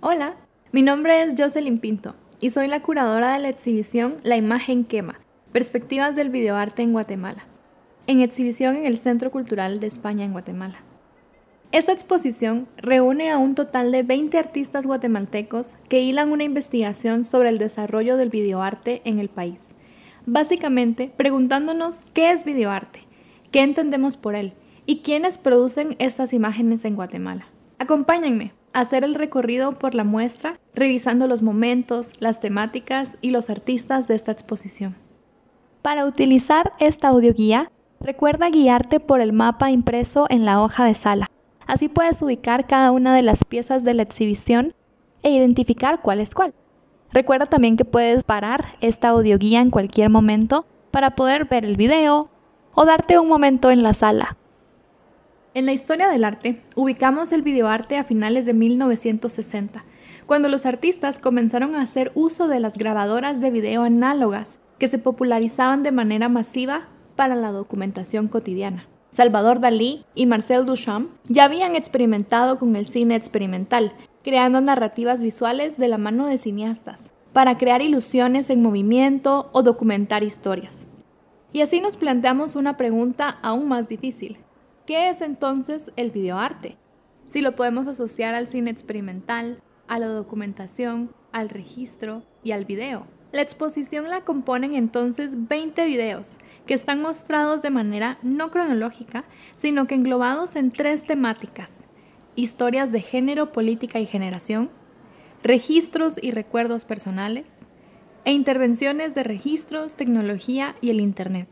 Hola, mi nombre es Jocelyn Pinto y soy la curadora de la exhibición La Imagen Quema, Perspectivas del Videoarte en Guatemala, en exhibición en el Centro Cultural de España en Guatemala. Esta exposición reúne a un total de 20 artistas guatemaltecos que hilan una investigación sobre el desarrollo del videoarte en el país, básicamente preguntándonos qué es videoarte, qué entendemos por él y quiénes producen estas imágenes en Guatemala. Acompáñenme a hacer el recorrido por la muestra, revisando los momentos, las temáticas y los artistas de esta exposición. Para utilizar esta audioguía, recuerda guiarte por el mapa impreso en la hoja de sala. Así puedes ubicar cada una de las piezas de la exhibición e identificar cuál es cuál. Recuerda también que puedes parar esta audioguía en cualquier momento para poder ver el video o darte un momento en la sala. En la historia del arte, ubicamos el videoarte a finales de 1960, cuando los artistas comenzaron a hacer uso de las grabadoras de video análogas que se popularizaban de manera masiva para la documentación cotidiana. Salvador Dalí y Marcel Duchamp ya habían experimentado con el cine experimental, creando narrativas visuales de la mano de cineastas, para crear ilusiones en movimiento o documentar historias. Y así nos planteamos una pregunta aún más difícil. ¿Qué es entonces el videoarte? Si lo podemos asociar al cine experimental, a la documentación, al registro y al video. La exposición la componen entonces 20 videos que están mostrados de manera no cronológica, sino que englobados en 3 temáticas: historias de género, política y generación, registros y recuerdos personales, e intervenciones de registros, tecnología y el Internet.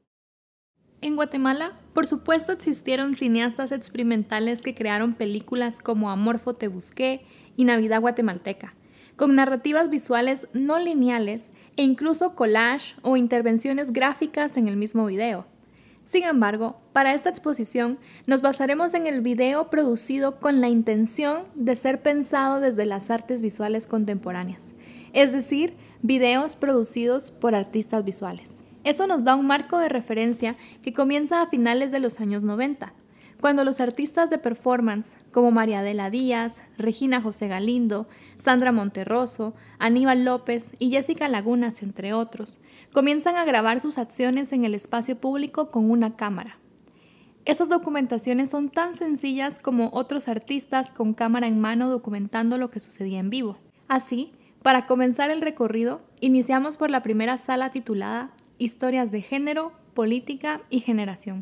En Guatemala, por supuesto, existieron cineastas experimentales que crearon películas como Amorfo te busqué y Navidad guatemalteca, con narrativas visuales no lineales e incluso collage o intervenciones gráficas en el mismo video. Sin embargo, para esta exposición nos basaremos en el video producido con la intención de ser pensado desde las artes visuales contemporáneas, es decir, videos producidos por artistas visuales. Eso nos da un marco de referencia que comienza a finales de los años 90, cuando los artistas de performance como María Adela Díaz, Regina José Galindo, Sandra Monterroso, Aníbal López y Jessica Lagunas, entre otros, comienzan a grabar sus acciones en el espacio público con una cámara. Estas documentaciones son tan sencillas como otros artistas con cámara en mano documentando lo que sucedía en vivo. Así, para comenzar el recorrido, iniciamos por la primera sala titulada Historias de género, política y generación.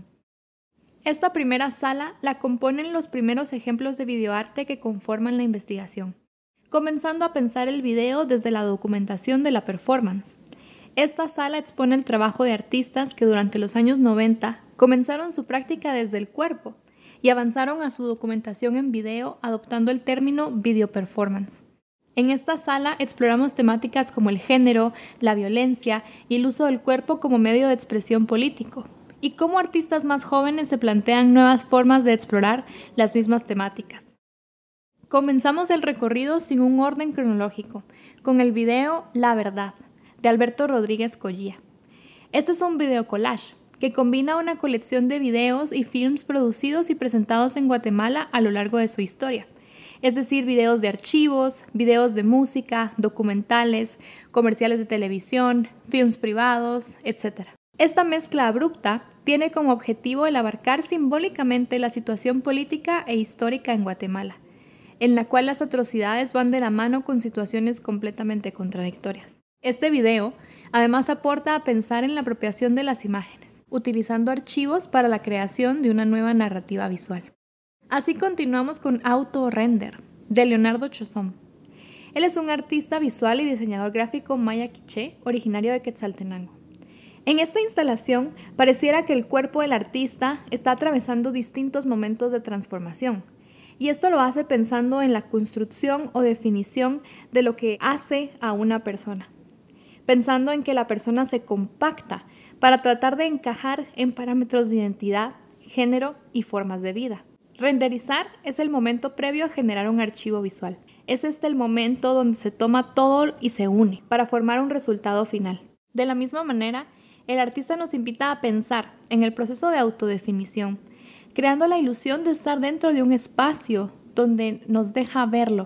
Esta primera sala la componen los primeros ejemplos de videoarte que conforman la investigación, comenzando a pensar el video desde la documentación de la performance. Esta sala expone el trabajo de artistas que durante los años 90 comenzaron su práctica desde el cuerpo y avanzaron a su documentación en video adoptando el término video performance. En esta sala exploramos temáticas como el género, la violencia y el uso del cuerpo como medio de expresión político, y cómo artistas más jóvenes se plantean nuevas formas de explorar las mismas temáticas. Comenzamos el recorrido sin un orden cronológico, con el video La Verdad, de Alberto Rodríguez Collía. Este es un video collage que combina una colección de videos y films producidos y presentados en Guatemala a lo largo de su historia. Es decir, videos de archivos, videos de música, documentales, comerciales de televisión, films privados, etc. Esta mezcla abrupta tiene como objetivo el abarcar simbólicamente la situación política e histórica en Guatemala, en la cual las atrocidades van de la mano con situaciones completamente contradictorias. Este video además aporta a pensar en la apropiación de las imágenes, utilizando archivos para la creación de una nueva narrativa visual. Así continuamos con Auto-Render, de Leonardo Chozón. Él es un artista visual y diseñador gráfico maya quiché, originario de Quetzaltenango. En esta instalación pareciera que el cuerpo del artista está atravesando distintos momentos de transformación, y esto lo hace pensando en la construcción o definición de lo que hace a una persona, pensando en que la persona se compacta para tratar de encajar en parámetros de identidad, género y formas de vida. Renderizar es el momento previo a generar un archivo visual. Es el momento donde se toma todo y se une para formar un resultado final. De la misma manera, el artista nos invita a pensar en el proceso de autodefinición, creando la ilusión de estar dentro de un espacio donde nos deja verlo,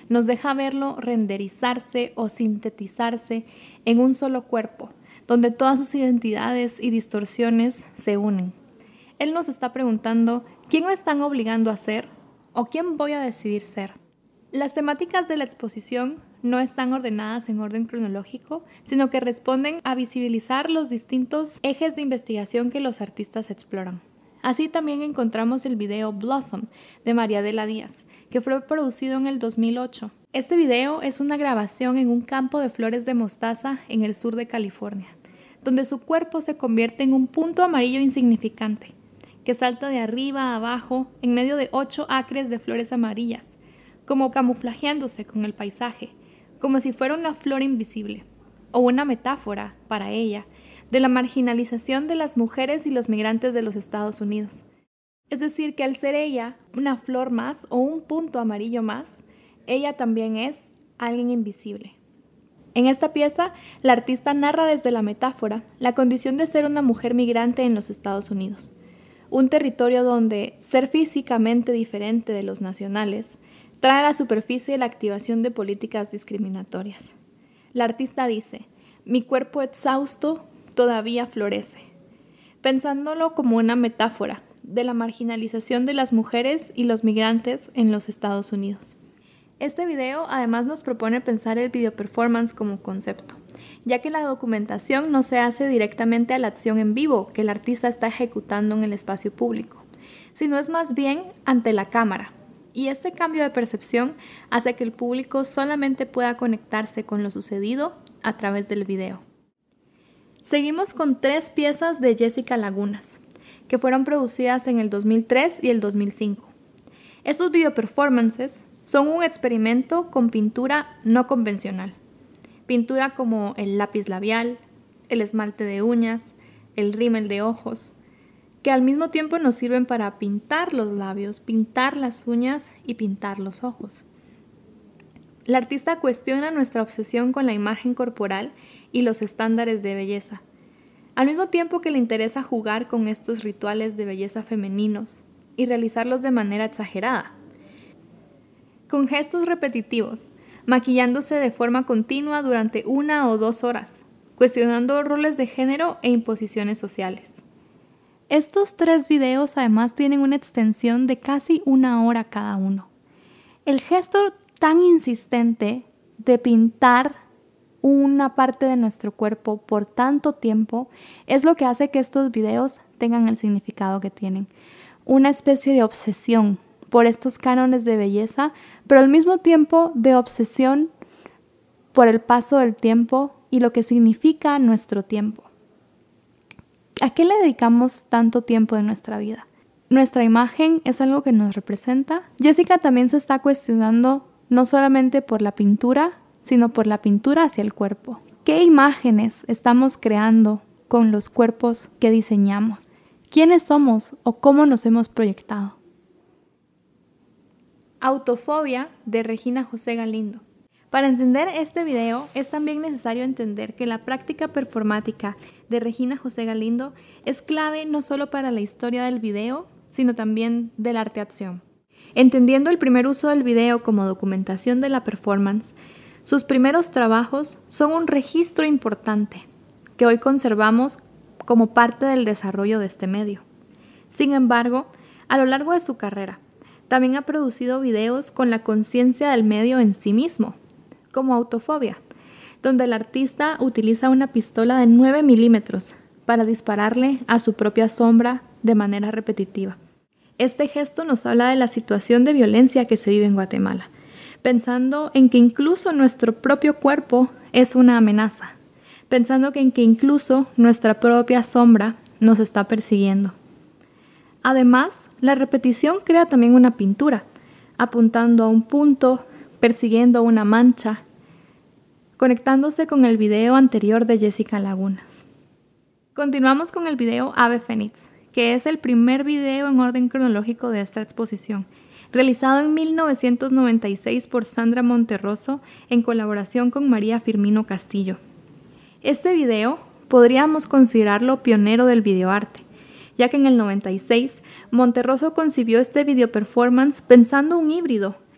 nos deja verlo renderizarse o sintetizarse en un solo cuerpo, donde todas sus identidades y distorsiones se unen. Él nos está preguntando, ¿quién me están obligando a ser o quién voy a decidir ser? Las temáticas de la exposición no están ordenadas en orden cronológico, sino que responden a visibilizar los distintos ejes de investigación que los artistas exploran. Así también encontramos el video Blossom de Mariadela Díaz, que fue producido en el 2008. Este video es una grabación en un campo de flores de mostaza en el sur de California, donde su cuerpo se convierte en un punto amarillo insignificante, que salta de arriba a abajo en medio de 8 acres de flores amarillas, como camuflajeándose con el paisaje, como si fuera una flor invisible, o una metáfora, para ella, de la marginalización de las mujeres y los migrantes de los Estados Unidos. Es decir, que al ser ella una flor más o un punto amarillo más, ella también es alguien invisible. En esta pieza, la artista narra desde la metáfora la condición de ser una mujer migrante en los Estados Unidos, un territorio donde ser físicamente diferente de los nacionales trae a la superficie la activación de políticas discriminatorias. La artista dice, mi cuerpo exhausto todavía florece, pensándolo como una metáfora de la marginalización de las mujeres y los migrantes en los Estados Unidos. Este video además nos propone pensar el video performance como concepto, ya que la documentación no se hace directamente a la acción en vivo que el artista está ejecutando en el espacio público, sino es más bien ante la cámara. Y este cambio de percepción hace que el público solamente pueda conectarse con lo sucedido a través del video. Seguimos con 3 piezas de Jessica Lagunas, que fueron producidas en el 2003 y el 2005. Estos video performances son un experimento con pintura no convencional. Pintura como el lápiz labial, el esmalte de uñas, el rímel de ojos, que al mismo tiempo nos sirven para pintar los labios, pintar las uñas y pintar los ojos. La artista cuestiona nuestra obsesión con la imagen corporal y los estándares de belleza, al mismo tiempo que le interesa jugar con estos rituales de belleza femeninos y realizarlos de manera exagerada, con gestos repetitivos, maquillándose de forma continua durante 1 o 2 horas, cuestionando roles de género e imposiciones sociales. Estos 3 videos además tienen una extensión de casi 1 hora cada uno. El gesto tan insistente de pintar una parte de nuestro cuerpo por tanto tiempo es lo que hace que estos videos tengan el significado que tienen. Una especie de obsesión por estos cánones de belleza, pero al mismo tiempo de obsesión por el paso del tiempo y lo que significa nuestro tiempo. ¿A qué le dedicamos tanto tiempo de nuestra vida? ¿Nuestra imagen es algo que nos representa? Jessica también se está cuestionando no solamente por la pintura, sino por la pintura hacia el cuerpo. ¿Qué imágenes estamos creando con los cuerpos que diseñamos? ¿Quiénes somos o cómo nos hemos proyectado? Autofobia de Regina José Galindo. Para entender este video es también necesario entender que la práctica performática de Regina José Galindo es clave no solo para la historia del video, sino también del arte-acción. Entendiendo el primer uso del video como documentación de la performance, sus primeros trabajos son un registro importante que hoy conservamos como parte del desarrollo de este medio. Sin embargo, a lo largo de su carrera, también ha producido videos con la conciencia del medio en sí mismo, como Autofobia, donde el artista utiliza una pistola de 9 milímetros para dispararle a su propia sombra de manera repetitiva. Este gesto nos habla de la situación de violencia que se vive en Guatemala, pensando en que incluso nuestro propio cuerpo es una amenaza, pensando en que incluso nuestra propia sombra nos está persiguiendo. Además, la repetición crea también una pintura, apuntando a un punto, persiguiendo una mancha, conectándose con el video anterior de Jessica Lagunas. Continuamos con el video Ave Fénix, que es el primer video en orden cronológico de esta exposición, realizado en 1996 por Sandra Monterroso en colaboración con María Firmino Castillo. Este video podríamos considerarlo pionero del videoarte, ya que en el 96 Monterroso concibió este video performance pensando un híbrido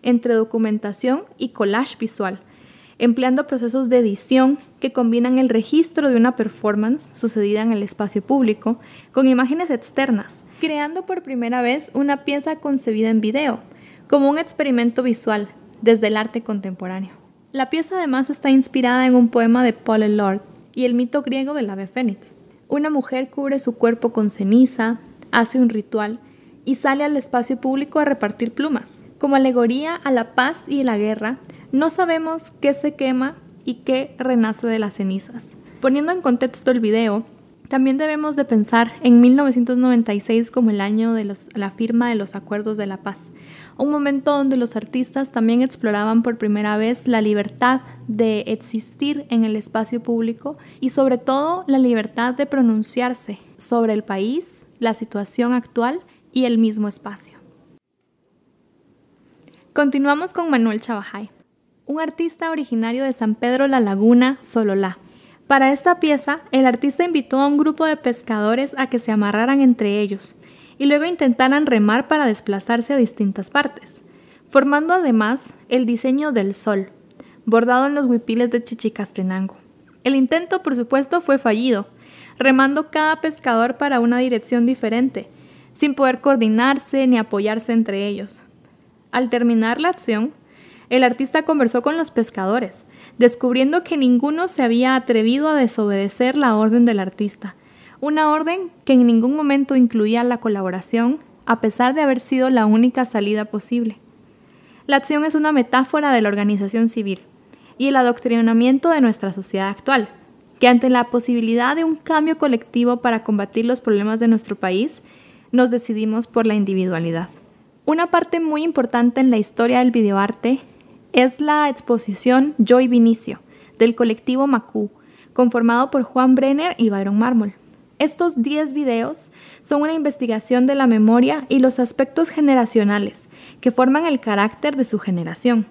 entre documentación y collage visual, empleando procesos de edición que combinan el registro de una performance sucedida en el espacio público con imágenes externas, creando por primera vez una pieza concebida en video, como un experimento visual desde el arte contemporáneo. La pieza además está inspirada en un poema de Paul Eluard y el mito griego del ave fénix. Una mujer cubre su cuerpo con ceniza, hace un ritual y sale al espacio público a repartir plumas. Como alegoría a la paz y la guerra, no sabemos qué se quema y qué renace de las cenizas. Poniendo en contexto el video, también debemos de pensar en 1996 como el año de la firma de los Acuerdos de la Paz, un momento donde los artistas también exploraban por primera vez la libertad de existir en el espacio público y sobre todo la libertad de pronunciarse sobre el país, la situación actual y el mismo espacio. Continuamos con Manuel Chabajay, un artista originario de San Pedro La Laguna, Sololá. Para esta pieza, el artista invitó a un grupo de pescadores a que se amarraran entre ellos y luego intentaran remar para desplazarse a distintas partes, formando además el diseño del sol, bordado en los huipiles de Chichicastenango. El intento, por supuesto, fue fallido, remando cada pescador para una dirección diferente, sin poder coordinarse ni apoyarse entre ellos. Al terminar la acción, el artista conversó con los pescadores, descubriendo que ninguno se había atrevido a desobedecer la orden del artista, una orden que en ningún momento incluía la colaboración, a pesar de haber sido la única salida posible. La acción es una metáfora de la organización civil y el adoctrinamiento de nuestra sociedad actual, que ante la posibilidad de un cambio colectivo para combatir los problemas de nuestro país, nos decidimos por la individualidad. Una parte muy importante en la historia del videoarte es la exposición Yo y Vinicio, del colectivo Macú, conformado por Juan Brenner y Byron Mármol. Estos 10 videos son una investigación de la memoria y los aspectos generacionales que forman el carácter de su generación.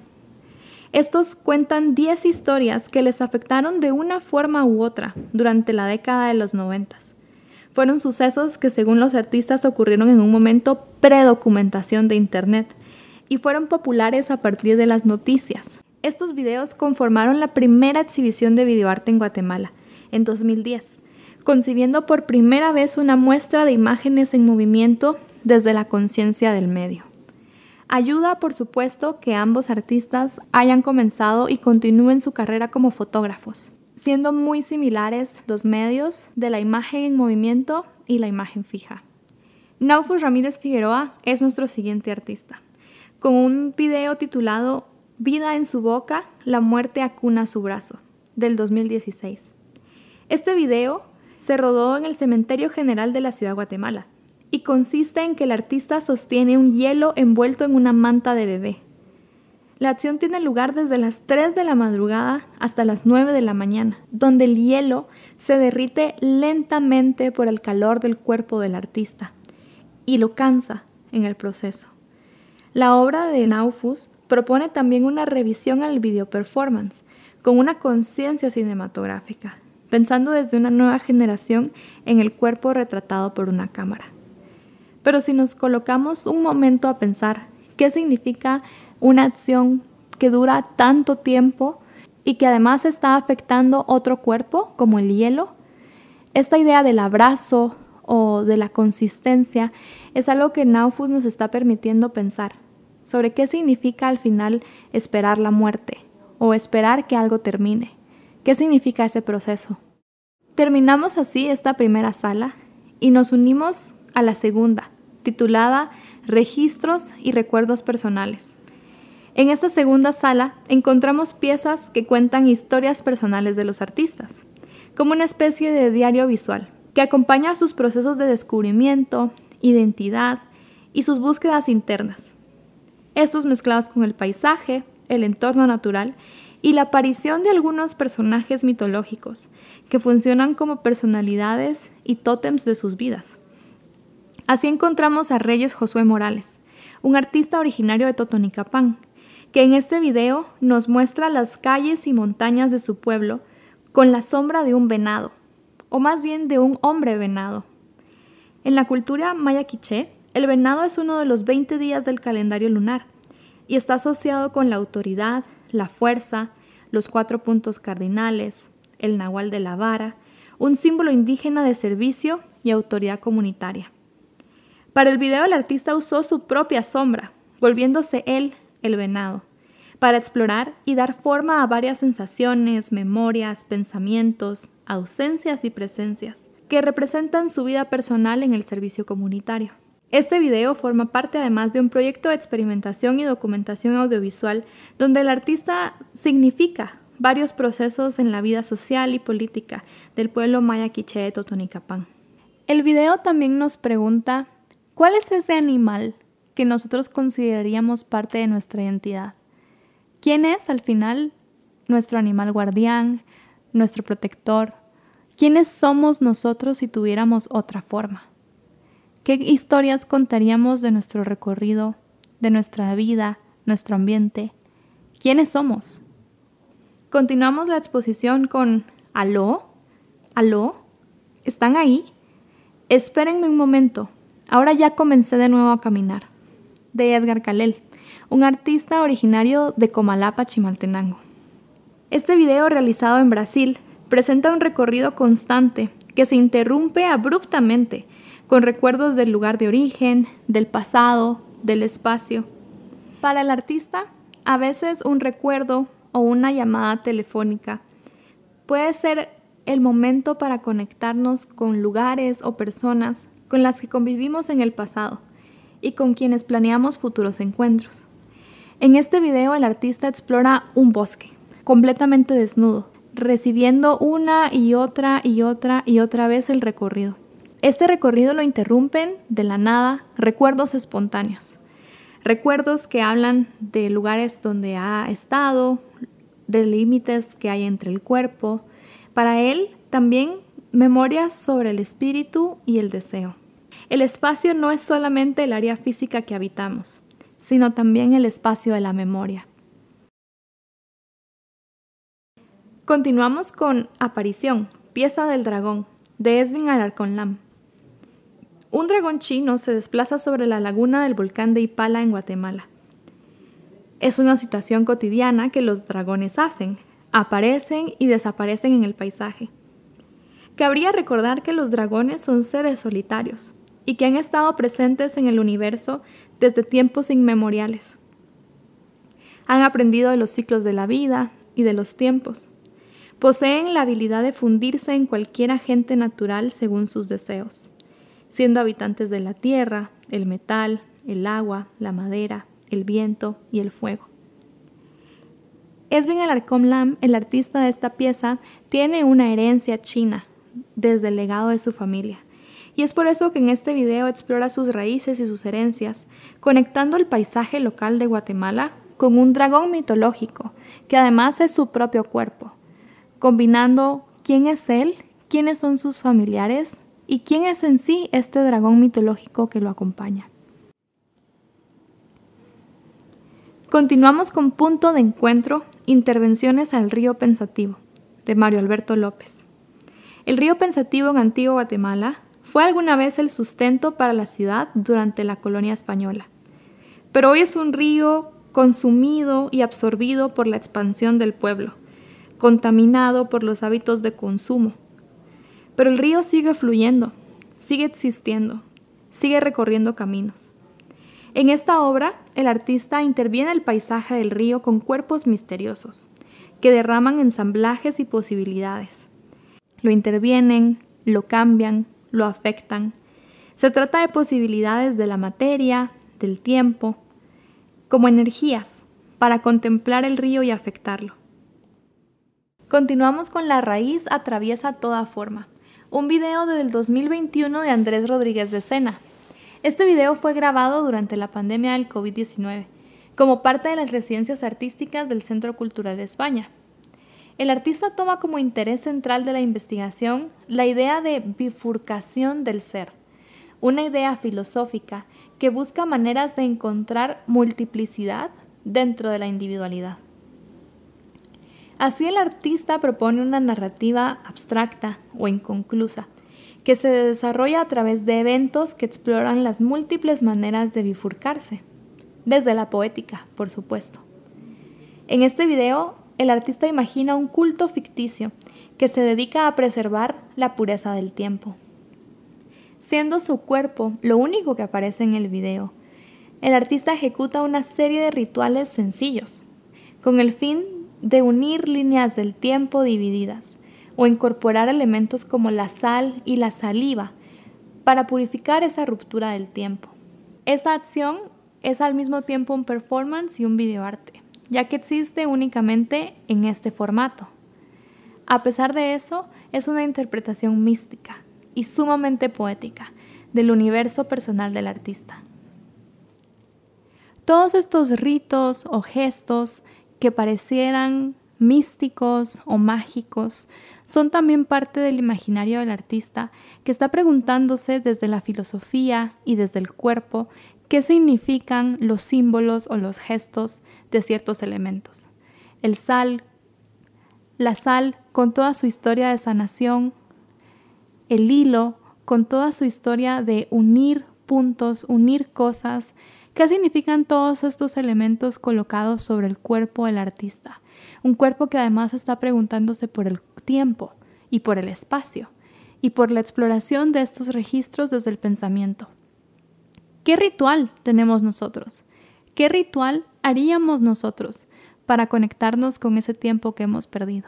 Estos cuentan 10 historias que les afectaron de una forma u otra durante la década de los 90. Fueron sucesos que, según los artistas, ocurrieron en un momento predocumentación de Internet y fueron populares a partir de las noticias. Estos videos conformaron la primera exhibición de videoarte en Guatemala, en 2010, concibiendo por primera vez una muestra de imágenes en movimiento desde la conciencia del medio. Ayuda, por supuesto, que ambos artistas hayan comenzado y continúen su carrera como fotógrafos, siendo muy similares los medios de la imagen en movimiento y la imagen fija. Naufus Ramírez Figueroa es nuestro siguiente artista, con un video titulado Vida en su boca, la muerte acuna su brazo, del 2016. Este video se rodó en el Cementerio General de la Ciudad de Guatemala y consiste en que el artista sostiene un hielo envuelto en una manta de bebé. La acción tiene lugar desde las 3 de la madrugada hasta las 9 de la mañana, donde el hielo se derrite lentamente por el calor del cuerpo del artista y lo cansa en el proceso. La obra de Naufus propone también una revisión al video performance, con una conciencia cinematográfica, pensando desde una nueva generación en el cuerpo retratado por una cámara. Pero si nos colocamos un momento a pensar qué significa una acción que dura tanto tiempo y que además está afectando otro cuerpo, como el hielo, esta idea del abrazo o de la consistencia es algo que Naufus nos está permitiendo pensar sobre qué significa al final esperar la muerte o esperar que algo termine. ¿Qué significa ese proceso? Terminamos así esta primera sala y nos unimos a la segunda, titulada Registros y recuerdos personales. En esta segunda sala encontramos piezas que cuentan historias personales de los artistas, como una especie de diario visual que acompaña sus procesos de descubrimiento, identidad y sus búsquedas internas. Estos mezclados con el paisaje, el entorno natural y la aparición de algunos personajes mitológicos que funcionan como personalidades y tótems de sus vidas. Así encontramos a Reyes Josué Morales, un artista originario de Totonicapán, que en este video nos muestra las calles y montañas de su pueblo con la sombra de un venado, o más bien de un hombre venado. En la cultura maya quiché, el venado es uno de los 20 días del calendario lunar, y está asociado con la autoridad, la fuerza, los 4 puntos cardinales, el nahual de la vara, un símbolo indígena de servicio y autoridad comunitaria. Para el video el artista usó su propia sombra, volviéndose él el venado, para explorar y dar forma a varias sensaciones, memorias, pensamientos, ausencias y presencias, que representan su vida personal en el servicio comunitario. Este video forma parte además de un proyecto de experimentación y documentación audiovisual donde el artista significa varios procesos en la vida social y política del pueblo maya quiché de Totonicapán. El video también nos pregunta, ¿cuál es ese animal que nosotros consideraríamos parte de nuestra identidad? ¿Quién es al final nuestro animal guardián, nuestro protector? ¿Quiénes somos nosotros si tuviéramos otra forma? ¿Qué historias contaríamos de nuestro recorrido, de nuestra vida, nuestro ambiente? ¿Quiénes somos? Continuamos la exposición con ¿aló? ¿Aló? ¿Están ahí? Espérenme un momento. Ahora ya comencé de nuevo a caminar. De Edgar Calel, un artista originario de Comalapa, Chimaltenango. Este video realizado en Brasil presenta un recorrido constante que se interrumpe abruptamente con recuerdos del lugar de origen, del pasado, del espacio. Para el artista, a veces un recuerdo o una llamada telefónica puede ser el momento para conectarnos con lugares o personas con las que convivimos en el pasado y con quienes planeamos futuros encuentros. En este video el artista explora un bosque completamente desnudo, recibiendo una y otra vez el recorrido. Este recorrido lo interrumpen de la nada recuerdos espontáneos. Recuerdos que hablan de lugares donde ha estado, de límites que hay entre el cuerpo. Para él, también memorias sobre el espíritu y el deseo. El espacio no es solamente el área física que habitamos, sino también el espacio de la memoria. Continuamos con Aparición, pieza del dragón, de Esvin Alarcón Lam. Un dragón chino se desplaza sobre la laguna del volcán de Ipala en Guatemala. Es una situación cotidiana que los dragones hacen, aparecen y desaparecen en el paisaje. Cabría recordar que los dragones son seres solitarios y que han estado presentes en el universo desde tiempos inmemoriales. Han aprendido de los ciclos de la vida y de los tiempos. Poseen la habilidad de fundirse en cualquier agente natural según sus deseos, siendo habitantes de la tierra, el metal, el agua, la madera, el viento y el fuego. Esvin Alarcón Lam, el artista de esta pieza, tiene una herencia china desde el legado de su familia. Y es por eso que en este video explora sus raíces y sus herencias, conectando el paisaje local de Guatemala con un dragón mitológico, que además es su propio cuerpo, combinando quién es él, quiénes son sus familiares y quién es en sí este dragón mitológico que lo acompaña. Continuamos con Punto de Encuentro, Intervenciones al río Pensativo, de Mario Alberto López. El río Pensativo en Antigua Guatemala fue alguna vez el sustento para la ciudad durante la colonia española, pero hoy es un río consumido y absorbido por la expansión del pueblo, contaminado por los hábitos de consumo. Pero el río sigue fluyendo, sigue existiendo, sigue recorriendo caminos. En esta obra, el artista interviene el paisaje del río con cuerpos misteriosos, que derraman ensamblajes y posibilidades. Lo intervienen, lo cambian, lo afectan. Se trata de posibilidades de la materia, del tiempo, como energías, para contemplar el río y afectarlo. Continuamos con La raíz atraviesa toda forma, un video del 2021 de Andrés Rodríguez de Sena. Este video fue grabado durante la pandemia del COVID-19, como parte de las residencias artísticas del Centro Cultural de España. El artista toma como interés central de la investigación la idea de bifurcación del ser, una idea filosófica que busca maneras de encontrar multiplicidad dentro de la individualidad. Así el artista propone una narrativa abstracta o inconclusa, que se desarrolla a través de eventos que exploran las múltiples maneras de bifurcarse, desde la poética, por supuesto. En este video, el artista imagina un culto ficticio que se dedica a preservar la pureza del tiempo. Siendo su cuerpo lo único que aparece en el video, el artista ejecuta una serie de rituales sencillos, con el fin de unir líneas del tiempo divididas o incorporar elementos como la sal y la saliva para purificar esa ruptura del tiempo. Esta acción es al mismo tiempo un performance y un videoarte, ya que existe únicamente en este formato. A pesar de eso, es una interpretación mística y sumamente poética del universo personal del artista. Todos estos ritos o gestos que parecieran místicos o mágicos son también parte del imaginario del artista, que está preguntándose desde la filosofía y desde el cuerpo qué significan los símbolos o los gestos de ciertos elementos. La sal con toda su historia de sanación, el hilo con toda su historia de unir puntos, unir cosas. ¿Qué significan todos estos elementos colocados sobre el cuerpo del artista? Un cuerpo que además está preguntándose por el tiempo y por el espacio y por la exploración de estos registros desde el pensamiento. ¿Qué ritual tenemos nosotros? ¿Qué ritual haríamos nosotros para conectarnos con ese tiempo que hemos perdido?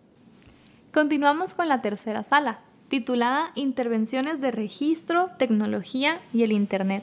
Continuamos con la tercera sala, titulada Intervenciones de Registro, Tecnología y el Internet.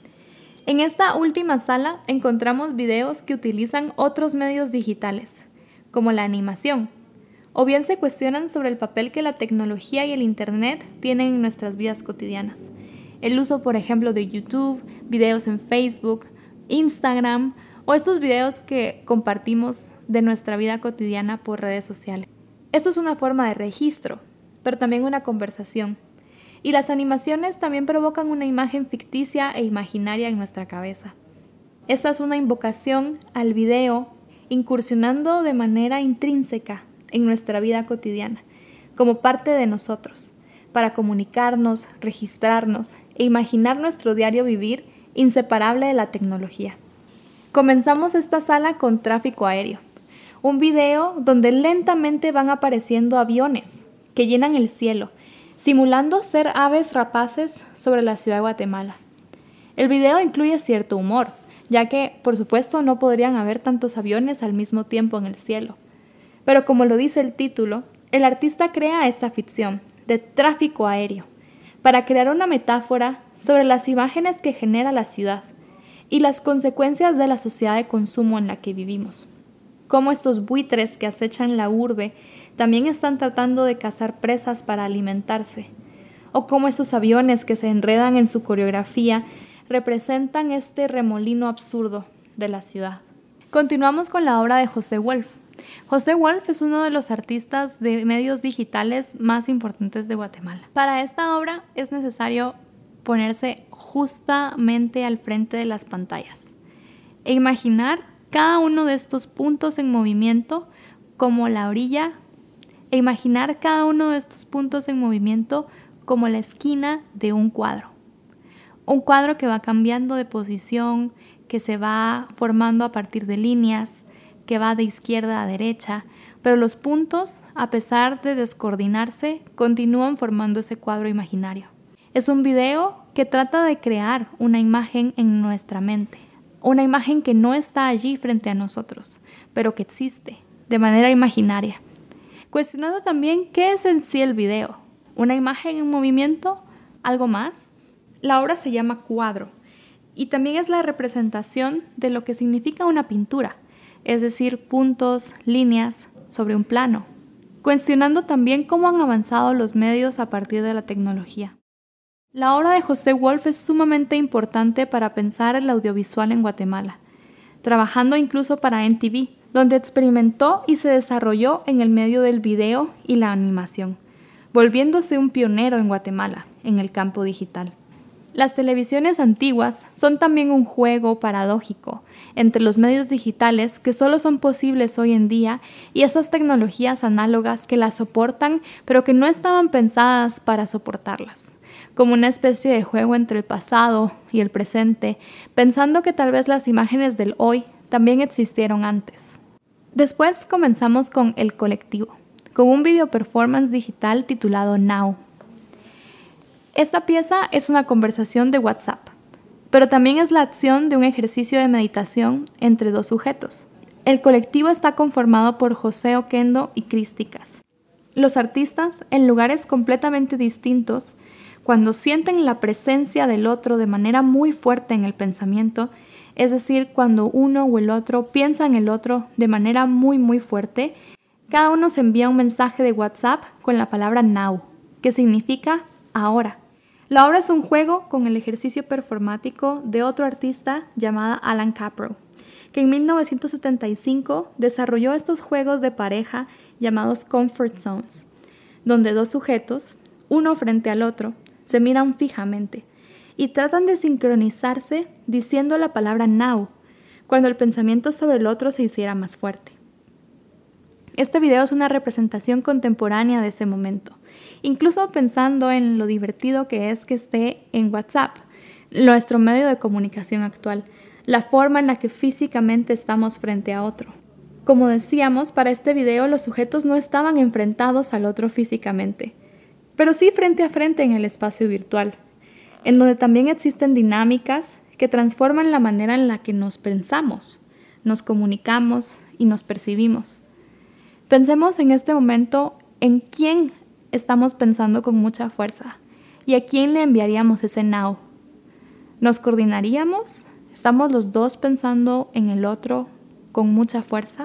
En esta última sala encontramos videos que utilizan otros medios digitales, como la animación, o bien se cuestionan sobre el papel que la tecnología y el Internet tienen en nuestras vidas cotidianas. El uso, por ejemplo, de YouTube, videos en Facebook, Instagram, o estos videos que compartimos de nuestra vida cotidiana por redes sociales. Esto es una forma de registro, pero también una conversación. Y las animaciones también provocan una imagen ficticia e imaginaria en nuestra cabeza. Esta es una invocación al video, incursionando de manera intrínseca en nuestra vida cotidiana, como parte de nosotros, para comunicarnos, registrarnos e imaginar nuestro diario vivir inseparable de la tecnología. Comenzamos esta sala con tráfico aéreo, un video donde lentamente van apareciendo aviones que llenan el cielo, simulando ser aves rapaces sobre la ciudad de Guatemala. El video incluye cierto humor, ya que, por supuesto, no podrían haber tantos aviones al mismo tiempo en el cielo. Pero como lo dice el título, el artista crea esta ficción de tráfico aéreo para crear una metáfora sobre las imágenes que genera la ciudad y las consecuencias de la sociedad de consumo en la que vivimos. Cómo estos buitres que acechan la urbe también están tratando de cazar presas para alimentarse, o cómo estos aviones que se enredan en su coreografía representan este remolino absurdo de la ciudad. Continuamos con la obra de José Wolf. José Wolf es uno de los artistas de medios digitales más importantes de Guatemala. Para esta obra es necesario ponerse justamente al frente de las pantallas e imaginar cada uno de estos puntos en movimiento como la orilla, e imaginar cada uno de estos puntos en movimiento como la esquina de un cuadro. Un cuadro que va cambiando de posición, que se va formando a partir de líneas, que va de izquierda a derecha, pero los puntos, a pesar de descoordinarse, continúan formando ese cuadro imaginario. Es un video que trata de crear una imagen en nuestra mente, una imagen que no está allí frente a nosotros, pero que existe de manera imaginaria. Cuestionando también qué es en sí el video, una imagen en movimiento, algo más. La obra se llama Cuadro y también es la representación de lo que significa una pintura, es decir, puntos, líneas sobre un plano. Cuestionando también cómo han avanzado los medios a partir de la tecnología. La obra de José Wolf es sumamente importante para pensar el audiovisual en Guatemala, trabajando incluso para NTV, donde experimentó y se desarrolló en el medio del video y la animación, volviéndose un pionero en Guatemala en el campo digital. Las televisiones antiguas son también un juego paradójico entre los medios digitales que solo son posibles hoy en día y esas tecnologías análogas que las soportan pero que no estaban pensadas para soportarlas, como una especie de juego entre el pasado y el presente, pensando que tal vez las imágenes del hoy también existieron antes. Después comenzamos con El Colectivo, con un video performance digital titulado Now. Esta pieza es una conversación de WhatsApp, pero también es la acción de un ejercicio de meditación entre dos sujetos. El colectivo está conformado por José Oquendo y Crísticas. Los artistas, en lugares completamente distintos, cuando sienten la presencia del otro de manera muy fuerte en el pensamiento, es decir, cuando uno o el otro piensa en el otro de manera muy fuerte, cada uno se envía un mensaje de WhatsApp con la palabra now, que significa ahora. La obra es un juego con el ejercicio performático de otro artista llamado Alan Capro, que en 1975 desarrolló estos juegos de pareja llamados comfort zones, donde dos sujetos, uno frente al otro, se miran fijamente y tratan de sincronizarse diciendo la palabra now, cuando el pensamiento sobre el otro se hiciera más fuerte. Este video es una representación contemporánea de ese momento, incluso pensando en lo divertido que es que esté en WhatsApp, nuestro medio de comunicación actual, la forma en la que físicamente estamos frente a otro. Como decíamos, para este video los sujetos no estaban enfrentados al otro físicamente, pero sí frente a frente en el espacio virtual, en donde también existen dinámicas que transforman la manera en la que nos pensamos, nos comunicamos y nos percibimos. Pensemos en este momento en quién estamos pensando con mucha fuerza y a quién le enviaríamos ese now. ¿Nos coordinaríamos? ¿Estamos los dos pensando en el otro con mucha fuerza?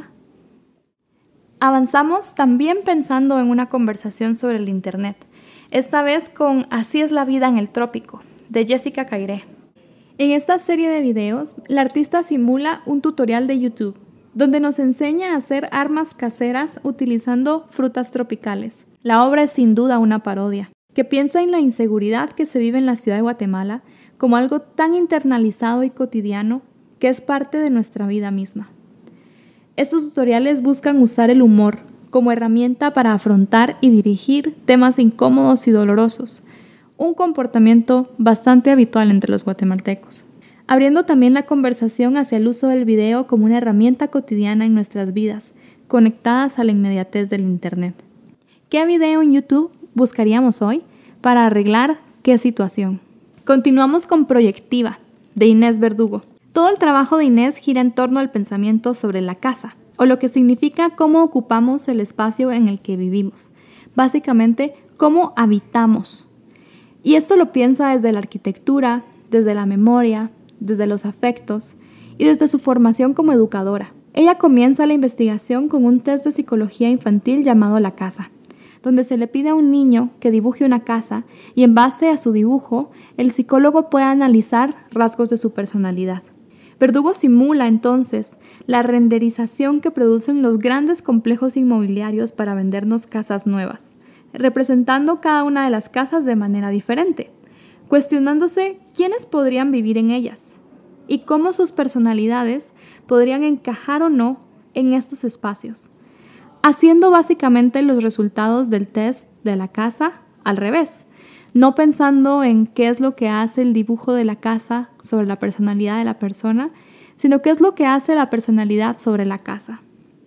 Avanzamos también pensando en una conversación sobre el Internet, esta vez con Así es la vida en el trópico, de Jessica Cairé. En esta serie de videos, la artista simula un tutorial de YouTube, donde nos enseña a hacer armas caseras utilizando frutas tropicales. La obra es sin duda una parodia, que piensa en la inseguridad que se vive en la ciudad de Guatemala como algo tan internalizado y cotidiano que es parte de nuestra vida misma. Estos tutoriales buscan usar el humor como herramienta para afrontar y dirigir temas incómodos y dolorosos, un comportamiento bastante habitual entre los guatemaltecos, abriendo también la conversación hacia el uso del video como una herramienta cotidiana en nuestras vidas, conectadas a la inmediatez del Internet. ¿Qué video en YouTube buscaríamos hoy para arreglar qué situación? Continuamos con Proyectiva, de Inés Verdugo. Todo el trabajo de Inés gira en torno al pensamiento sobre la casa, o lo que significa cómo ocupamos el espacio en el que vivimos. Básicamente, cómo habitamos. Y esto lo piensa desde la arquitectura, desde la memoria, desde los afectos y desde su formación como educadora. Ella comienza la investigación con un test de psicología infantil llamado La Casa, donde se le pide a un niño que dibuje una casa y en base a su dibujo, el psicólogo puede analizar rasgos de su personalidad. Verdugo simula entonces la renderización que producen los grandes complejos inmobiliarios para vendernos casas nuevas, representando cada una de las casas de manera diferente, cuestionándose quiénes podrían vivir en ellas y cómo sus personalidades podrían encajar o no en estos espacios, haciendo básicamente los resultados del test de la casa al revés, no pensando en qué es lo que hace el dibujo de la casa sobre la personalidad de la persona, sino qué es lo que hace la personalidad sobre la casa.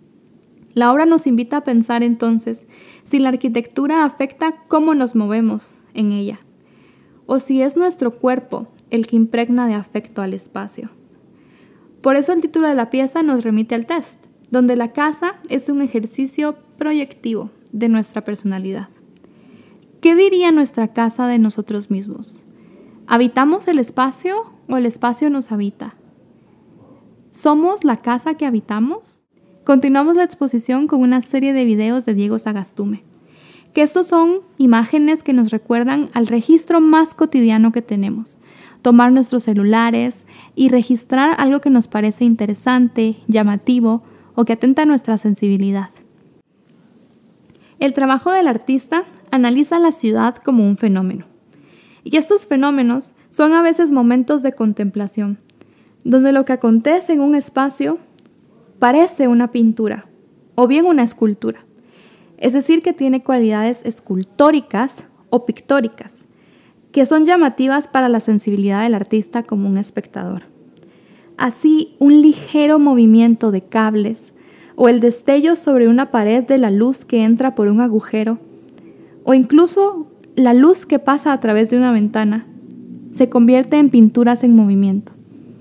La obra nos invita a pensar entonces si la arquitectura afecta cómo nos movemos en ella, o si es nuestro cuerpo el que impregna de afecto al espacio. Por eso el título de la pieza nos remite al test, donde la casa es un ejercicio proyectivo de nuestra personalidad. ¿Qué diría nuestra casa de nosotros mismos? ¿Habitamos el espacio o el espacio nos habita? ¿Somos la casa que habitamos? Continuamos la exposición con una serie de videos de Diego Sagastume, que estos son imágenes que nos recuerdan al registro más cotidiano que tenemos, tomar nuestros celulares y registrar algo que nos parece interesante, llamativo o que atenta a nuestra sensibilidad. El trabajo del artista analiza la ciudad como un fenómeno. Y estos fenómenos son a veces momentos de contemplación, donde lo que acontece en un espacio parece una pintura o bien una escultura. Es decir, que tiene cualidades escultóricas o pictóricas, que son llamativas para la sensibilidad del artista como un espectador. Así, un ligero movimiento de cables o el destello sobre una pared de la luz que entra por un agujero o incluso la luz que pasa a través de una ventana se convierte en pinturas en movimiento.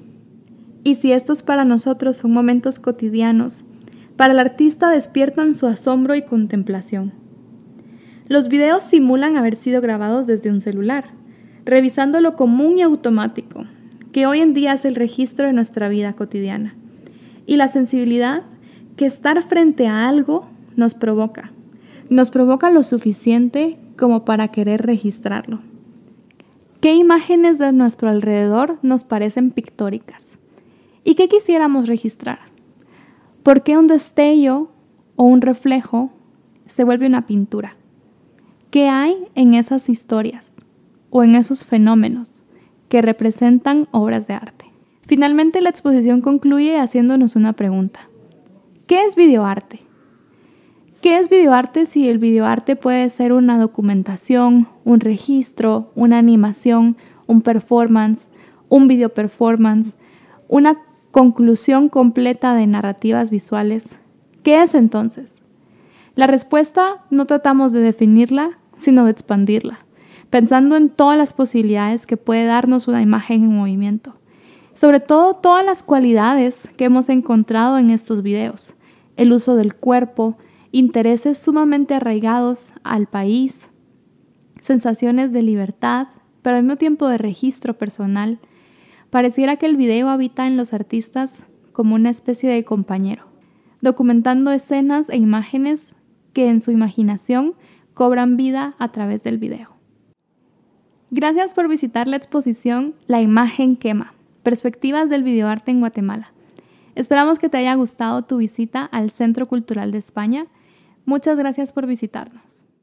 Y si estos para nosotros son momentos cotidianos, para el artista despiertan su asombro y contemplación. Los videos simulan haber sido grabados desde un celular, revisando lo común y automático, que hoy en día es el registro de nuestra vida cotidiana, y la sensibilidad que estar frente a algo nos provoca lo suficiente como para querer registrarlo. ¿Qué imágenes de nuestro alrededor nos parecen pictóricas? ¿Y qué quisiéramos registrar? ¿Por qué un destello o un reflejo se vuelve una pintura? ¿Qué hay en esas historias o en esos fenómenos que representan obras de arte? Finalmente, la exposición concluye haciéndonos una pregunta. ¿Qué es videoarte? ¿Qué es videoarte si el videoarte puede ser una documentación, un registro, una animación, un performance, un video performance, una conclusión completa de narrativas visuales? ¿Qué es entonces? La respuesta no tratamos de definirla, sino de expandirla, pensando en todas las posibilidades que puede darnos una imagen en movimiento. Sobre todo, todas las cualidades que hemos encontrado en estos videos. El uso del cuerpo, intereses sumamente arraigados al país, sensaciones de libertad, pero al mismo tiempo de registro personal. Pareciera que el video habita en los artistas como una especie de compañero, documentando escenas e imágenes que en su imaginación cobran vida a través del video. Gracias por visitar la exposición La imagen quema, perspectivas del videoarte en Guatemala. Esperamos que te haya gustado tu visita al Centro Cultural de España. Muchas gracias por visitarnos.